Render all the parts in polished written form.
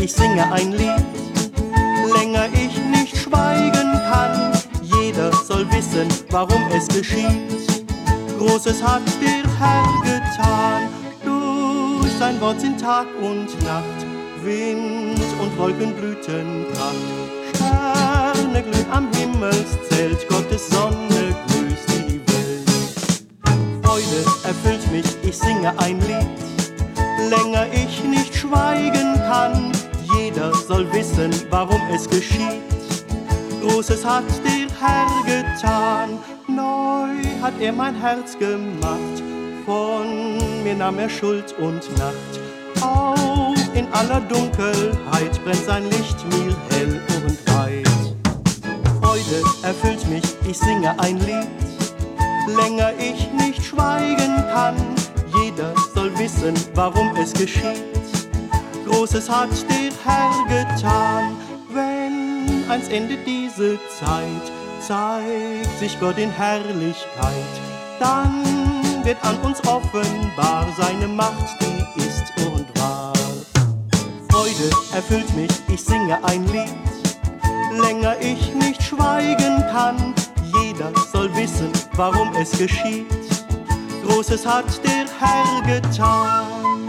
ich singe ein Lied. Länger ich nicht schweigen kann, jeder soll wissen, warum es geschieht. Großes hat der Herr getan, durch sein Wort sind Tag und Nacht, Wind und Wolkenblüten Pracht. Sterne glühen am Himmelszelt, Gottes Sonne grüßt die Welt. Freude erfüllt mich, ich singe ein Lied. Länger ich nicht schweigen kann, jeder soll wissen, warum es geschieht. Großes hat der Herr getan, neu hat er mein Herz gemacht. Von mir nahm er Schuld und Nacht. Auch in aller Dunkelheit brennt sein Licht mir hell und weit. Freude erfüllt mich, ich singe ein Lied. Länger ich nicht schweigen kann, jeder soll wissen, warum es geschieht. Großes hat der Herr getan, wenn ans Ende diese Zeit zeigt sich Gott in Herrlichkeit, dann wird an uns offenbar seine Macht, die ist und war. Freude erfüllt mich, ich singe ein Lied. Länger ich nicht schweigen kann, jeder soll wissen, warum es geschieht. Großes hat der Herr getan.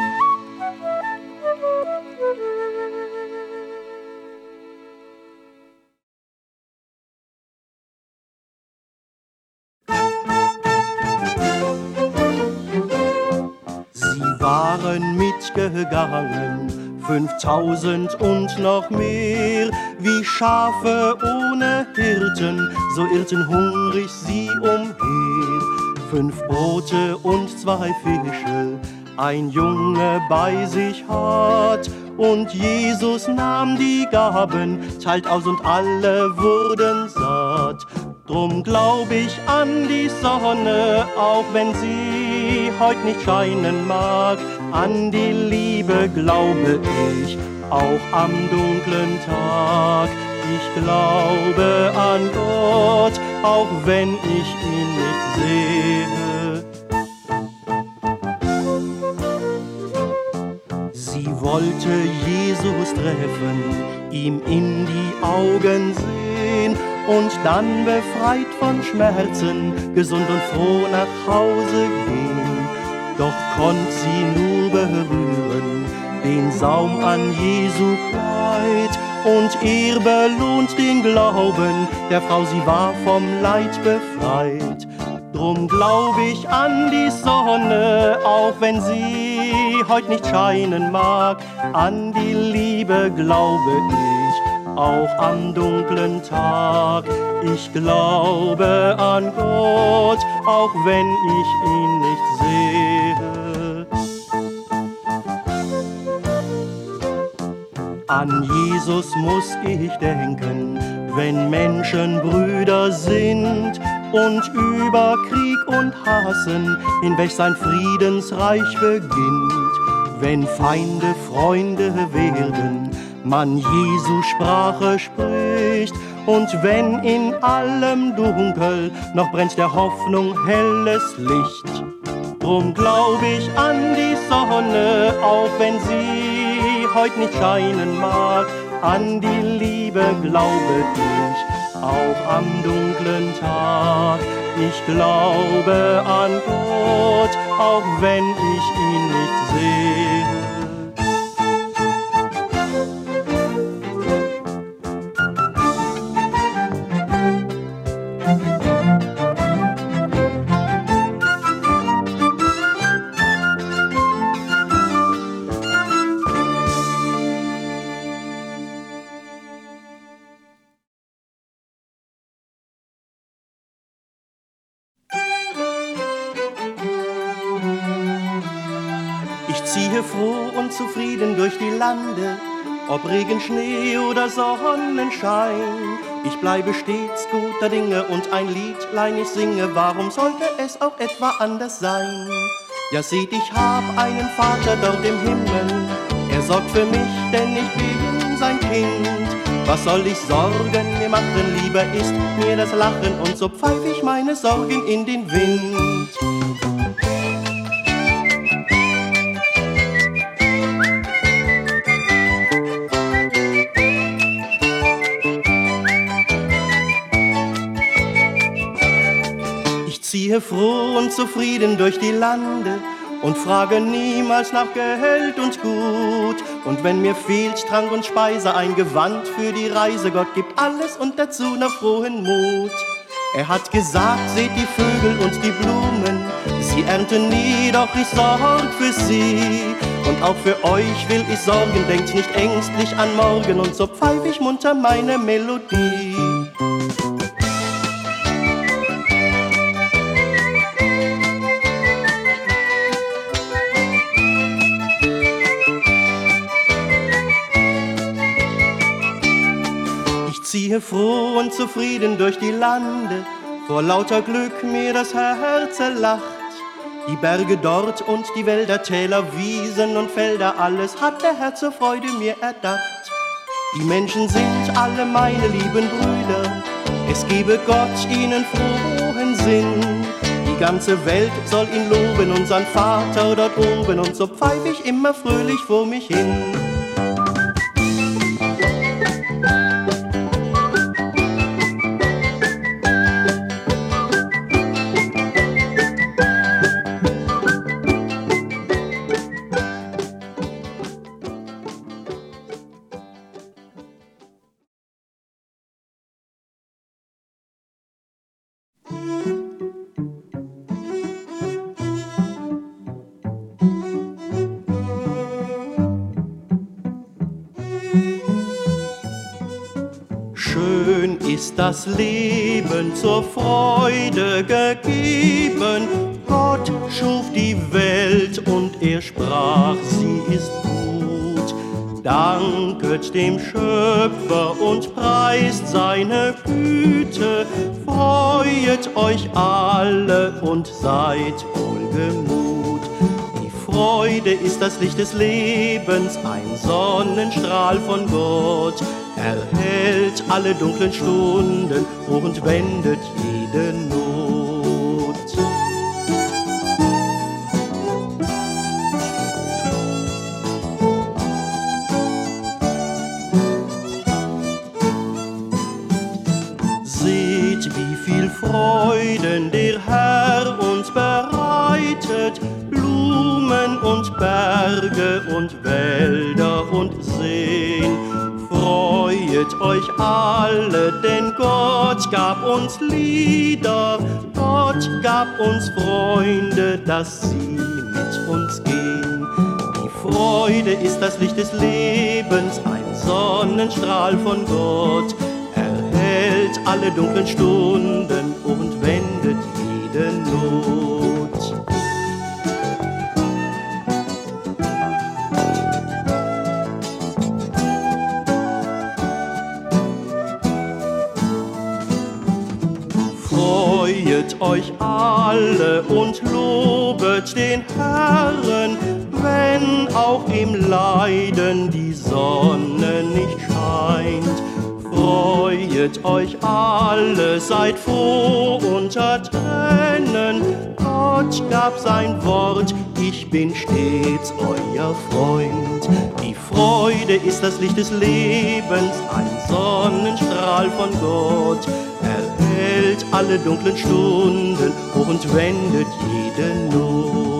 Sie waren mitgegangen, 5000 und noch mehr, wie Schafe ohne Hirten, so irrten hungrig sie umher. 5 Brote und 2 Fische, ein Junge bei sich hat, und Jesus nahm die Gaben, teilt aus und alle wurden satt. Drum glaub ich an die Sonne, auch wenn sie heut nicht scheinen mag. An die Liebe glaube ich, auch am dunklen Tag. Ich glaube an Gott, auch wenn ich ihn nicht sehe. Sie wollte Jesus treffen, ihm in die Augen sehen und dann befreit von Schmerzen, gesund und froh nach Hause gehen. Doch konnt sie nur berühren den Saum an Jesu Kleid, und er belohnt den Glauben der Frau, sie war vom Leid befreit. Drum glaub ich an die Sonne, auch wenn sie heut nicht scheinen mag. An die Liebe glaube ich, auch am dunklen Tag. Ich glaube an Gott, auch wenn ich ihn nicht sehe. An Jesus muss ich denken, wenn Menschen Brüder sind und über Krieg und Hassen, in welch sein Friedensreich beginnt. Wenn Feinde Freunde werden, man Jesu Sprache spricht, und wenn in allem Dunkel noch brennt der Hoffnung helles Licht. Drum glaub ich an die Sonne, auch wenn sie heut nicht scheinen mag. An die Liebe glaube ich, auch am dunklen Tag. Ich glaube an Gott, auch wenn ich ihn nicht sehe. Ich ziehe froh und zufrieden durch die Lande, ob Regen, Schnee oder Sonnenschein. Ich bleibe stets guter Dinge und ein Liedlein ich singe, warum sollte es auch etwa anders sein? Ja seht, ich hab einen Vater dort im Himmel, er sorgt für mich, denn ich bin sein Kind. Was soll ich Sorgen mir machen, lieber ist mir das Lachen, und so pfeif ich meine Sorgen in den Wind. ziehe froh und zufrieden durch die Lande und frage niemals nach Geld und Gut. Und wenn mir fehlt Trank und Speise, ein Gewand für die Reise, Gott gibt alles und dazu noch frohen Mut. Er hat gesagt, seht die Vögel und die Blumen, sie ernten nie, doch ich sorg für sie. Und auch für euch will ich sorgen, denkt nicht ängstlich an morgen, und so pfeif ich munter meine Melodie. Ich ziehe froh und zufrieden durch die Lande, vor lauter Glück mir das Herz lacht. Die Berge dort und die Wälder, Täler, Wiesen und Felder, alles hat der Herr zur Freude mir erdacht. Die Menschen sind alle meine lieben Brüder, es gebe Gott ihnen frohen Sinn. Die ganze Welt soll ihn loben, unseren Vater dort oben, und so pfeif ich immer fröhlich vor mich hin. Schön ist das Leben, zur Freude gegeben. Gott schuf die Welt und er sprach, sie ist gut. Danket dem Schöpfer und preist seine Güte. Freuet euch alle und seid wohlgemut. Die Freude ist das Licht des Lebens, ein Sonnenstrahl von Gott. Erhellt alle dunklen Stunden und wendet jede Not. Seht, wie viel Freuden der Herr uns bereitet, Blumen und Berge und Wälder und Seen. Freuet euch alle, denn Gott gab uns Lieder, Gott gab uns Freunde, dass sie mit uns gehen. Die Freude ist das Licht des Lebens, ein Sonnenstrahl von Gott, erhellt alle dunklen Stunden und wendet jede Not. Freuet euch alle und lobet den Herrn, wenn auch im Leiden die Sonne nicht scheint. Freuet euch alle, seid froh unter Tränen. Gott gab sein Wort, ich bin stets euer Freund. Die Freude ist das Licht des Lebens, ein Sonnenstrahl von Gott. Erhellt alle dunklen Stunden und wendet jede Not.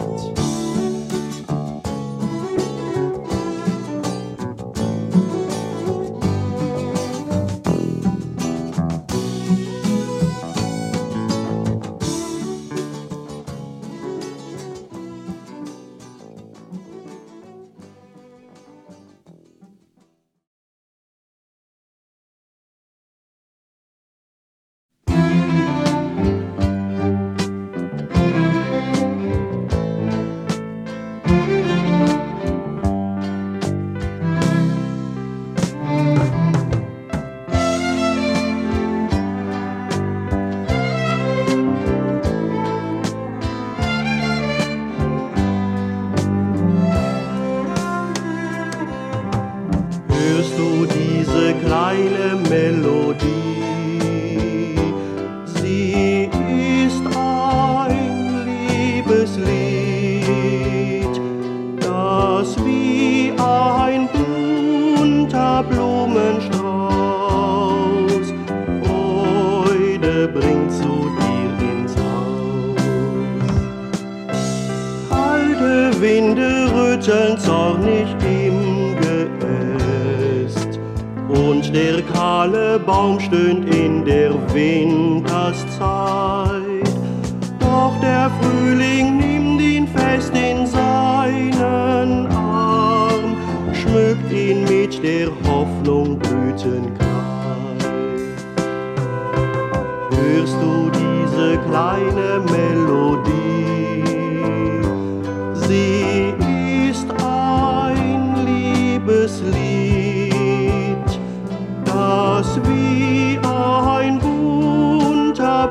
Hörst du diese kleine Melodie? Sie ist ein Liebeslied, das wie ein bunter Blumenstrauß Freude bringt zu dir ins Haus. Winde rütteln zornig im Geäst und der kahle Baum stöhnt in der Winterszeit. Doch der Frühling nimmt ihn fest in seinen Arm, schmückt ihn mit der Hoffnung Blütenkleid. Hörst du diese kleine Melodie? Sie ist ein Liebeslied, das wie ein bunter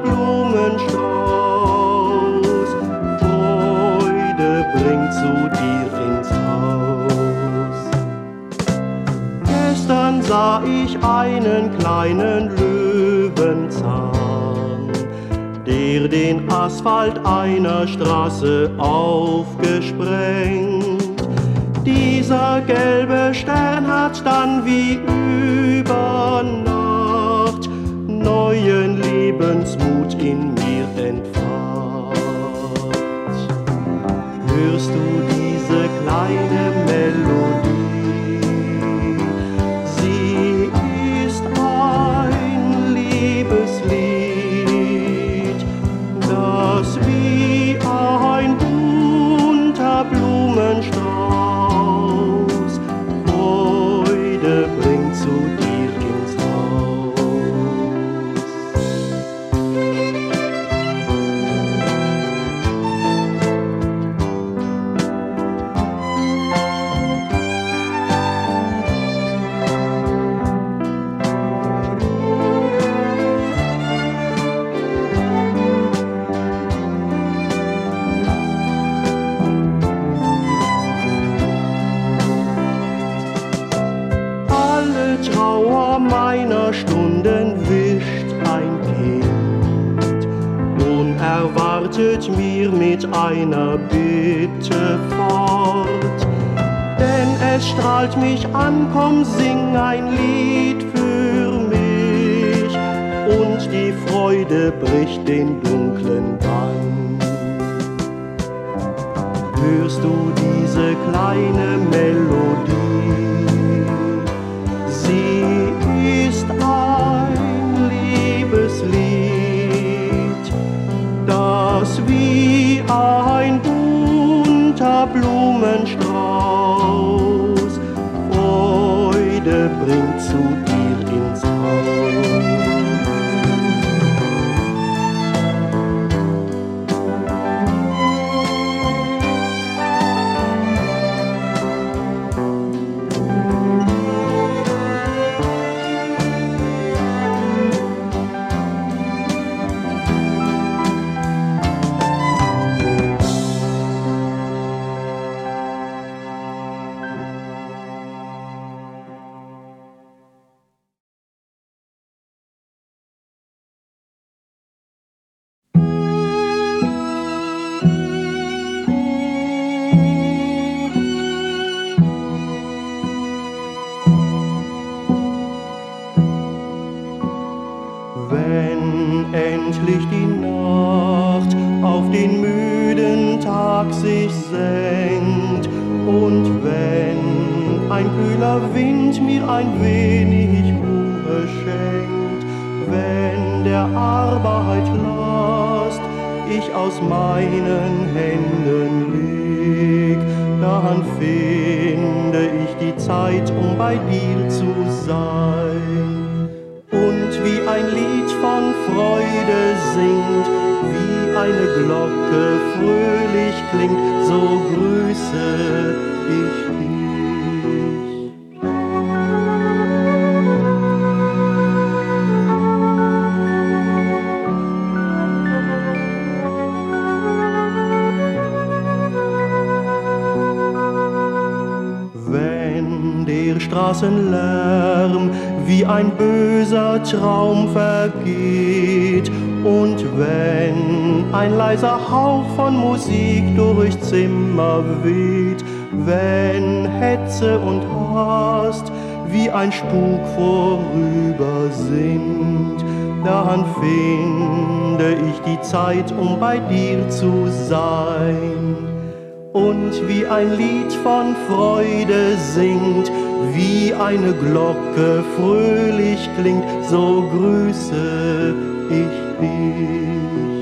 Blumenstrauß Freude bringt zu dir ins Haus. Gestern sah ich einen kleinen Löwenzahn, der den Asphalt einer Straße aufgesprengt. Dieser gelbe Stern hat dann wie über Nacht neuen Lebensmut in mir entfacht. Hörst du diese kleine Melodie? Sie ist ein Liebeslied, das wie ein bunter Blumenstrauß Freude bringt zu dir ins Trauer meiner Stunden wischt ein Kind, unerwartet mir mit einer Bitte fort. Denn es strahlt mich an, komm, sing ein Lied für mich, und die Freude bricht den dunklen Bann. Hörst du diese kleine Melodie? Sie ist ein Liebeslied, das wie ein bunter Blumenstrauß Freude bringt zu dir ins Haus. Wenn endlich die Nacht auf den müden Tag sich senkt und wenn ein kühler Wind mir ein wenig Ruhe schenkt, wenn der Arbeit Last ich aus meinen Händen leg, dann finde ich die Zeit, um bei dir zu sein. Und wie ein Lied von Freude singt, wie eine Glocke fröhlich klingt, so grüße ich dich. Wenn der Straßenlärm wie ein böser Traum vergeht und wenn ein leiser Hauch von Musik durchs Zimmer weht, wenn Hetze und Hast wie ein Spuk vorüber sind, dann finde ich die Zeit, um bei dir zu sein. und wie ein Lied von Freude singt, wie eine Glocke fröhlich klingt, so grüße ich dich.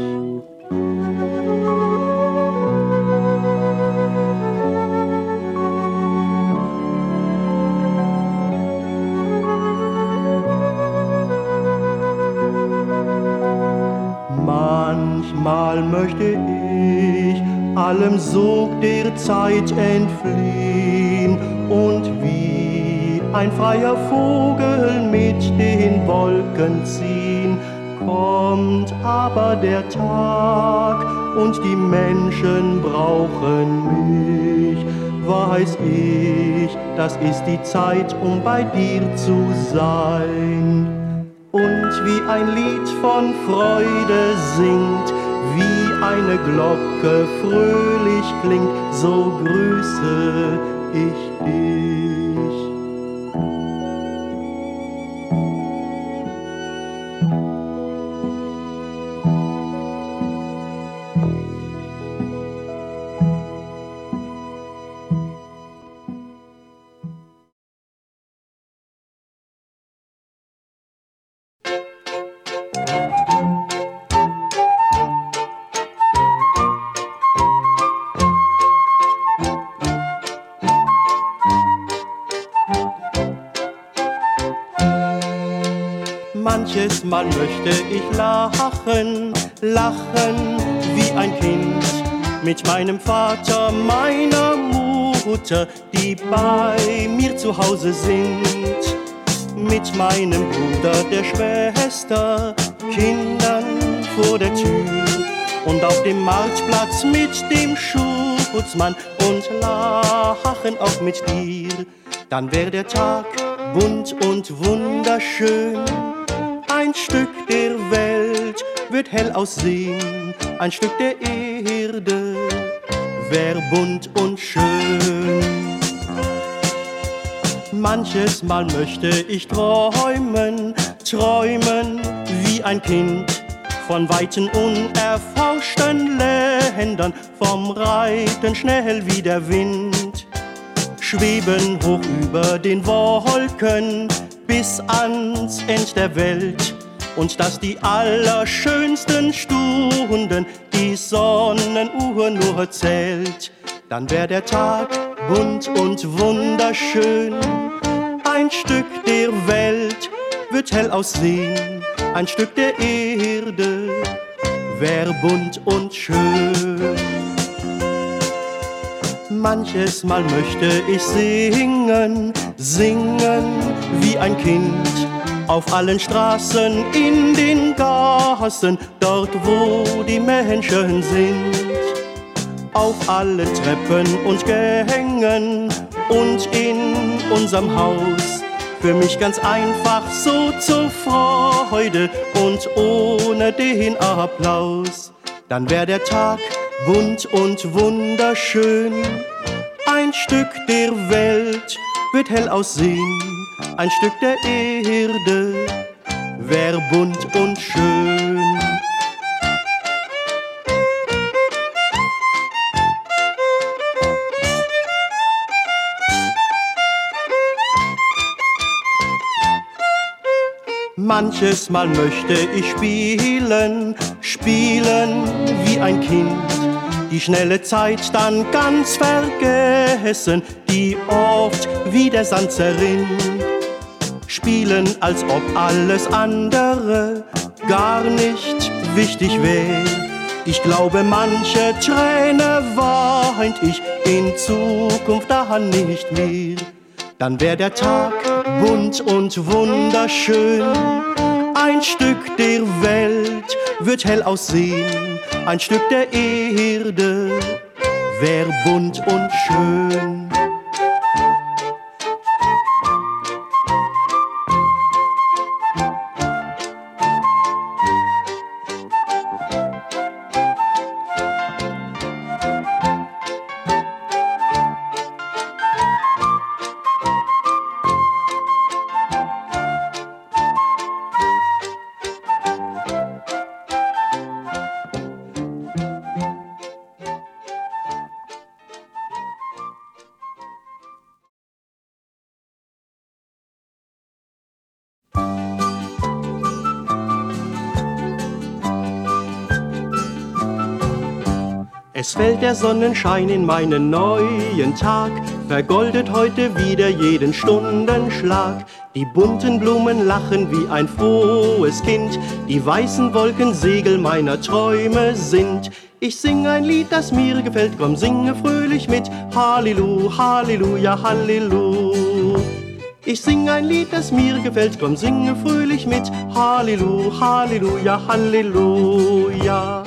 Manchmal möchte ich allem Sog der Zeit entfliehen und wie ein freier Vogel mit den Wolken ziehen. Kommt aber der Tag und die Menschen brauchen mich, weiß ich, das ist die Zeit, um bei dir zu sein. Und wie ein Lied von Freude singt, wie eine Glocke fröhlich klingt, so grüße ich dich. Manches Mal möchte ich lachen, lachen wie ein Kind mit meinem Vater, meiner Mutter, die bei mir zu Hause sind, mit meinem Bruder, der Schwester, Kindern vor der Tür und auf dem Marktplatz mit dem Schutzmann und lachen auch mit dir. Dann wär der Tag bunt und wunderschön. Ein Stück der Welt wird hell aussehen, ein Stück der Erde wär bunt und schön. Manches Mal möchte ich träumen, träumen wie ein Kind von weiten unerforschten Ländern, vom Reiten schnell wie der Wind, schweben hoch über den Wolken bis ans End der Welt, und dass die allerschönsten Stunden die Sonnenuhr nur zählt. Dann wär der Tag bunt und wunderschön, ein Stück der Welt wird hell aussehen, ein Stück der Erde wär bunt und schön. Manches Mal möchte ich singen, singen wie ein Kind, auf allen Straßen, in den Gassen, dort wo die Menschen sind, auf alle Treppen und Gängen und in unserem Haus, für mich ganz einfach so zur Freude und ohne den Applaus. Dann wär der Tag bunt und wunderschön, ein Stück der Welt wird hell aussehen, ein Stück der Erde wär bunt und schön. Manches Mal möchte ich spielen, spielen wie ein Kind, die schnelle Zeit dann ganz vergessen, die oft wie der Sand zerrinnt. Spielen, als ob alles andere gar nicht wichtig wär. Ich glaube, manche Träne weint ich in Zukunft daran nicht mehr. Dann wär der Tag bunt und wunderschön, ein Stück der Welt wird hell aussehen, ein Stück der Erde wär bunt und schön. Es fällt der Sonnenschein in meinen neuen Tag, vergoldet heute wieder jeden Stundenschlag. Die bunten Blumen lachen wie ein frohes Kind, die weißen Wolken Segel meiner Träume sind. Ich sing ein Lied, das mir gefällt, komm singe fröhlich mit, Halleluja, Halleluja, Halleluja. Ich sing ein Lied, das mir gefällt, komm singe fröhlich mit, Halleluja, Halleluja, Halleluja.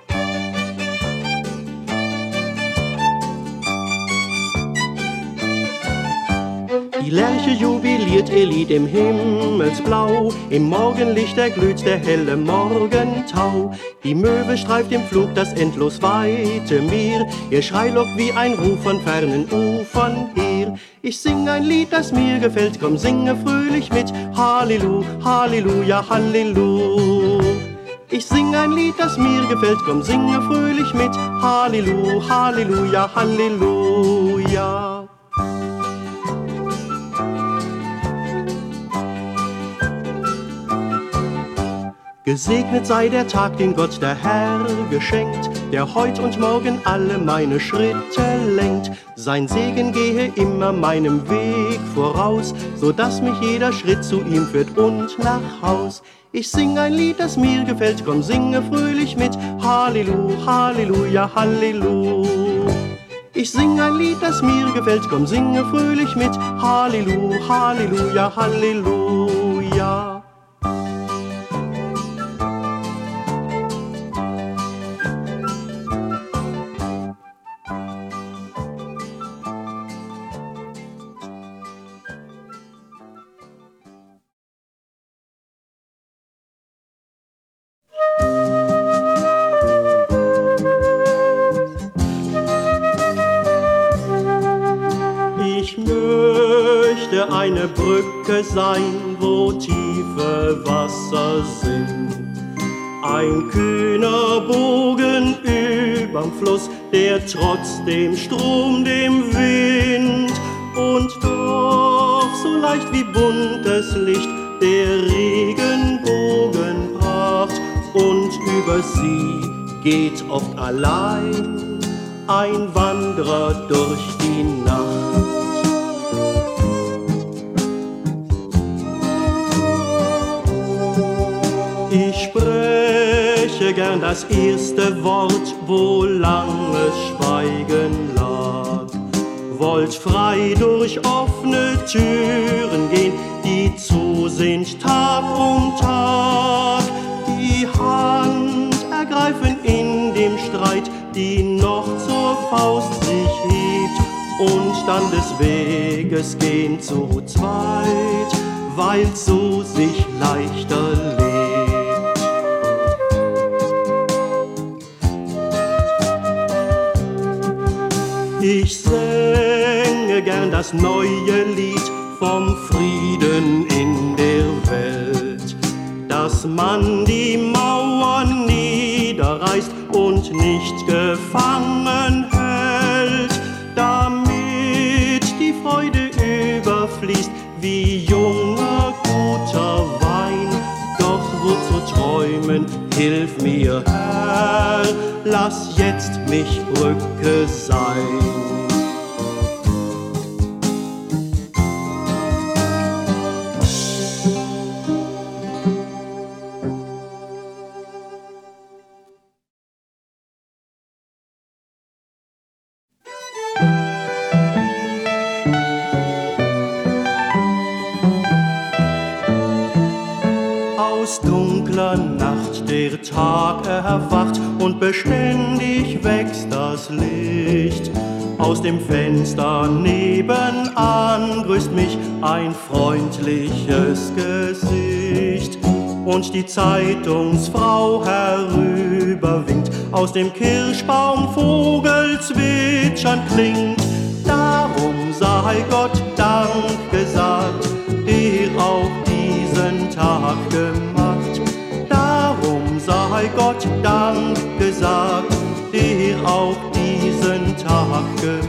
Die Lerche jubiliert ihr Lied im Himmelsblau, im Morgenlicht erglüht der helle Morgentau. Die Möwe streift im Flug das endlos weite Meer, ihr Schrei lockt wie ein Ruf von fernen Ufern her. Ich sing ein Lied, das mir gefällt, komm singe fröhlich mit, Halleluja, Halleluja, Halleluja. Ich sing ein Lied, das mir gefällt, komm singe fröhlich mit, Halleluja, Halleluja, Halleluja. Gesegnet sei der Tag, den Gott der Herr geschenkt, der heut und morgen alle meine Schritte lenkt. Sein Segen gehe immer meinem Weg voraus, so dass mich jeder Schritt zu ihm führt und nach Haus. Ich sing ein Lied, das mir gefällt, komm singe fröhlich mit, Halleluja, Halleluja, Halleluja. Ich sing ein Lied, das mir gefällt, komm singe fröhlich mit, Halleluja, Halleluja, Halleluja. Ich möchte eine Brücke sein, wo tiefe Wasser sind. Ein kühner Bogen überm Fluss, der trotz dem Strom, dem Wind und doch so leicht wie buntes Licht der Regenbogenpracht. Und über sie geht oft allein ein Wanderer durch die Nacht. Ich spreche gern das erste Wort, wo langes Schweigen lag. Wollt frei durch offene Türen gehen, die zu sind Tag um Tag. Die Hand ergreifen in dem Streit, die noch zur Faust sich hebt, und dann des Weges gehen zu zweit, weil so sich leichter lebt. Ich sänge gern das neue Lied vom Frieden in der Welt, dass man die Mauern niederreißt und nicht gefangen hält, damit die Freude überfließt wie junger, guter Wein. Doch wozu träumen, hilf mir, Herr, lass jetzt mich Brücke sein. Aus dunkler Nacht der Tag erwacht und beständig wächst das Licht. Aus dem Fenster nebenan grüßt mich ein freundliches Gesicht. Und die Zeitungsfrau herüberwinkt, aus dem Kirschbaum Vogelzwitschern klingt. Darum sei Gott Dank gesagt, der auch diesen Tag gemacht. Darum sei Gott Dank gesagt, der auch diesen Tag gemacht.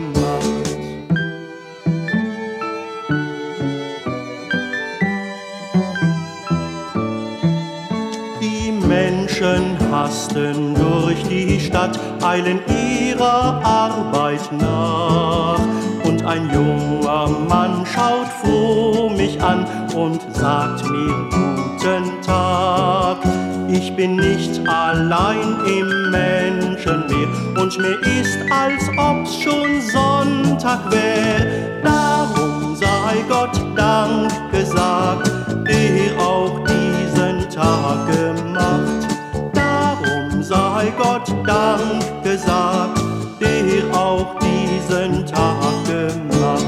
Die Menschen hasten durch die Stadt, eilen ihrer Arbeit nach. Und ein junger Mann schaut froh mich an und sagt mir guten Tag. Ich bin nicht allein im Menschenmeer und mir ist, als ob's schon Sonntag wär. Darum sei Gott Dank gesagt, der auch diesen Tag gemacht. Darum sei Gott Dank gesagt, der auch diesen Tag gemacht.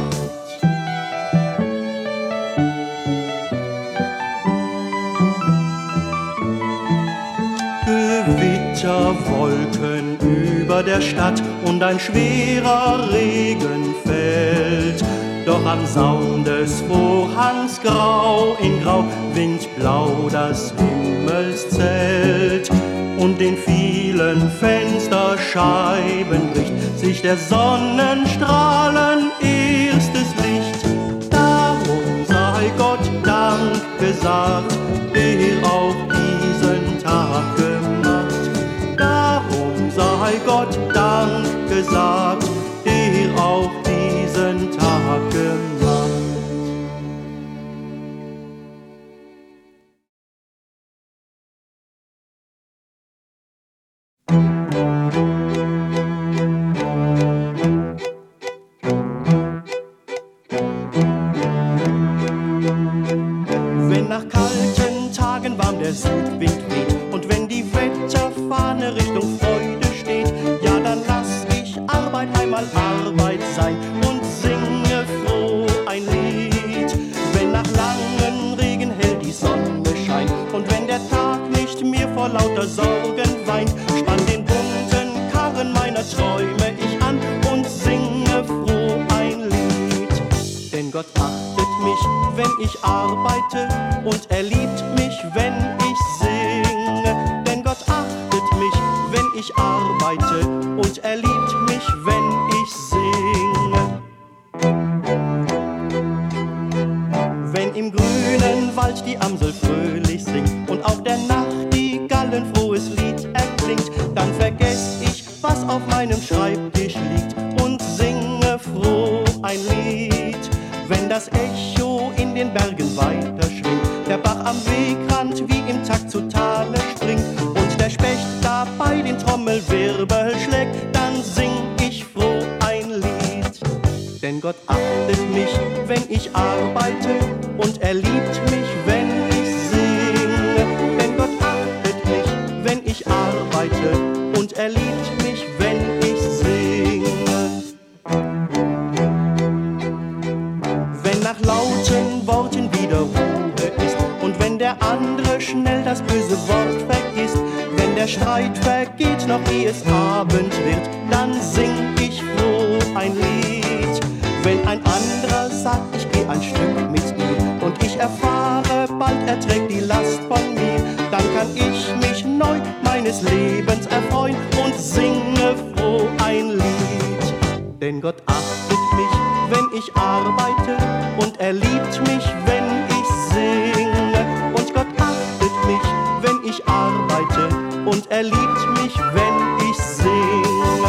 Gewitterwolken über der Stadt und ein schwerer Regen fällt. Doch am Saum des Vorhangs grau in grau winkt blau das Himmelszelt. Und in vielen Fensterscheiben bricht sich der Sonnenstrahlen erstes Licht. Darum sei Gott Dank gesagt, der auch diesen Tag gemacht. Darum sei Gott Dank gesagt, der auch diesen Tag gemacht. Wenn nach kalten Tagen warm der Südwind weht und wenn die Wetterfahne Richtung Freude steht, ja, dann lass ich Arbeit einmal Arbeit sein und singe froh ein Lied. Wenn nach langen Regen hell die Sonne scheint und wenn der Tag nicht mehr vor lauter Sorgen weint, spann den bunten Karren meiner Träume ich an und singe froh ein Lied. Denn Gott achtet mich, wenn ich arbeite, und er liebt mich, wenn ich singe. Denn Gott achtet mich, wenn ich arbeite, und er liebt mich, wenn ich singe. Wenn im grünen Wald die Amsel fröhlich singt und auf der Nachtigallen frohes Lied erklingt, dann vergess ich, was auf meinem Schreibtisch liegt und singe froh ein Lied. Wenn das Echo in den Bergen weiter schwingt, der Bach am Wegrand wie im Takt zu Tale springt und der Specht dabei den Trommelwirbel schlägt, dann sing ich froh ein Lied. Denn Gott achtet mich, wenn ich arbeite, und er liebt mich, wenn ich singe. Denn Gott achtet mich, wenn ich arbeite, und er liebt mich, wenn ich singe. Wenn nach lauten Worten wieder Ruhe ist und wenn der andere schnell das böse Wort vergisst, wenn der Streit vergeht, noch ehe es Abend wird, dann sing ich froh ein Lied. Wenn ein anderer sagt, ich geh ein Stück mit ihm und ich erfahre, bald er trägt die Last von mir, dann kann ich mich neu meines Lebens erfreuen und singe froh ein Lied. Denn Gott achtet mich, wenn ich arbeite, und er liebt mich, wenn ich singe. Und Gott achtet mich, wenn ich arbeite, und er liebt mich, wenn ich singe.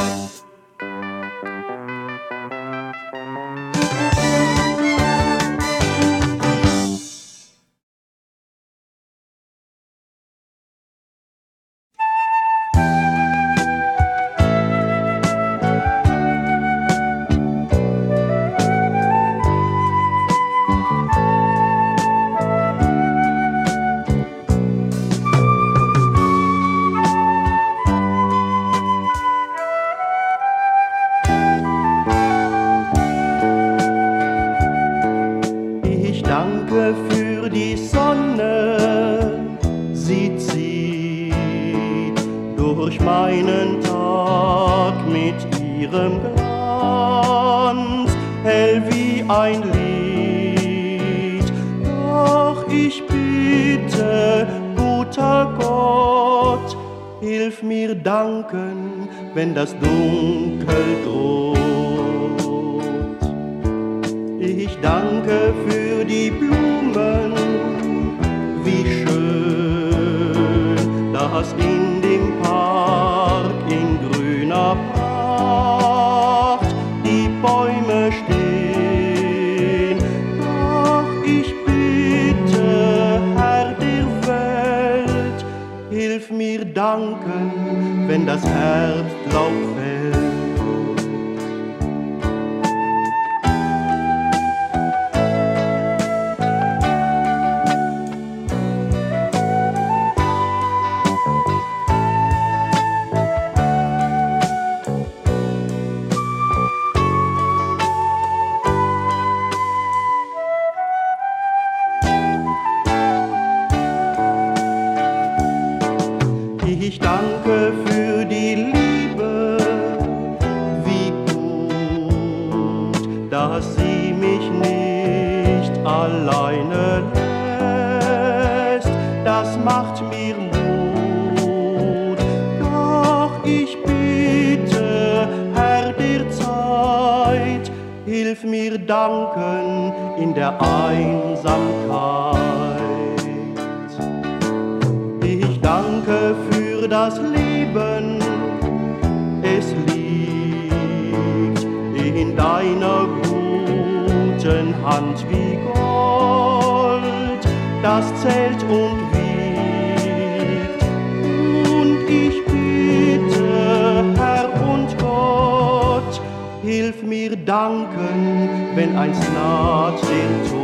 Danke für die Sonne, sie zieht durch meinen Tag mit ihrem Glanz, hell wie ein Lied. Doch ich bitte, guter Gott, hilf mir danken, wenn das Dunkel droht. Ich danke für die Blumen, wie schön das in dem wenn das Herbstlaub fällt. Ich danke für die Liebe, wie gut, dass sie mich nicht alleine lässt. Das macht mir Mut, doch ich bitte, Herr der Zeit, hilf mir danken in der Einsamkeit. Ich danke für das Leben, es liegt in deiner guten Hand wie Gold, das zählt und wiegt. Und ich bitte, Herr und Gott, hilf mir danken, wenn einst naht der Tod.